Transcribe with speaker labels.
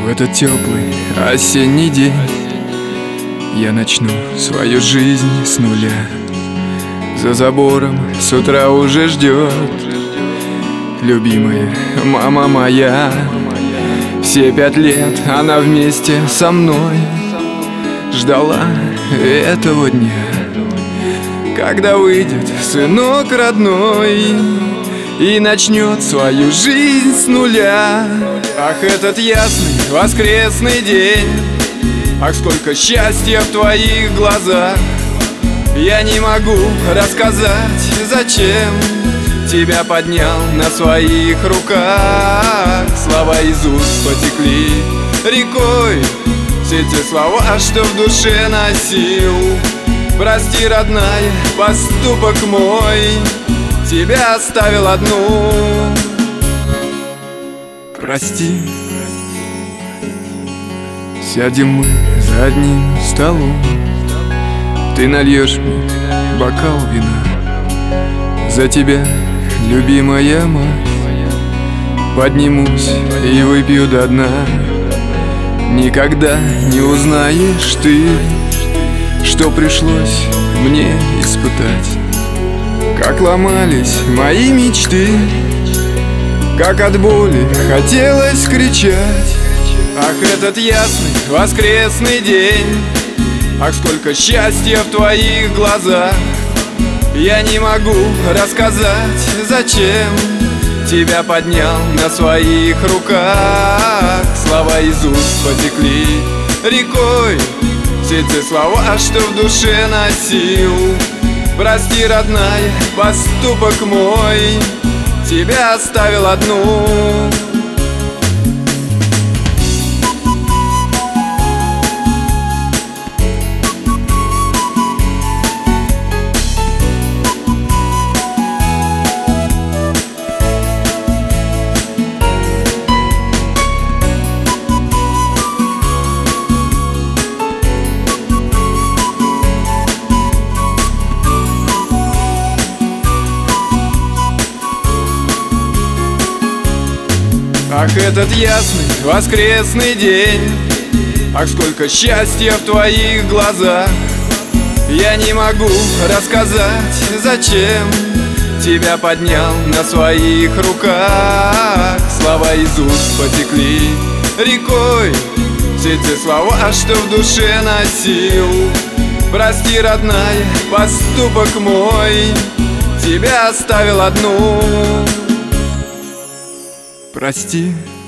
Speaker 1: В этот теплый осенний день я начну свою жизнь с нуля. За забором с утра уже ждет любимая мама моя. Все 5 лет она вместе со мной ждала этого дня, когда выйдет сынок родной и начнет свою жизнь с нуля. Ах, этот ясный воскресный день, ах, сколько счастья в твоих глазах. Я не могу рассказать, зачем тебя поднял на своих руках. Слова из уст потекли рекой, все те слова, что в душе носил. Прости, родная, поступок мой тебя оставил одну. Прости. Сядем мы за одним столом, ты нальешь мне бокал вина. За тебя, любимая мать, поднимусь и выпью до дна. Никогда не узнаешь ты, что пришлось мне испытать. Как ломались мои мечты, как от боли хотелось кричать. Ах, этот ясный воскресный день, ах, сколько счастья в твоих глазах. Я не могу рассказать, зачем тебя поднял на своих руках. Слова из уст потекли рекой, все те слова, что в душе носил. Прости, родная, поступок мой тебя оставил одну. Ах, этот ясный воскресный день, ах, сколько счастья в твоих глазах. Я не могу рассказать, зачем тебя поднял на своих руках. Слова из уст потекли рекой, все те слова, что в душе носил. Прости, родная, поступок мой тебя оставил одну. Прости.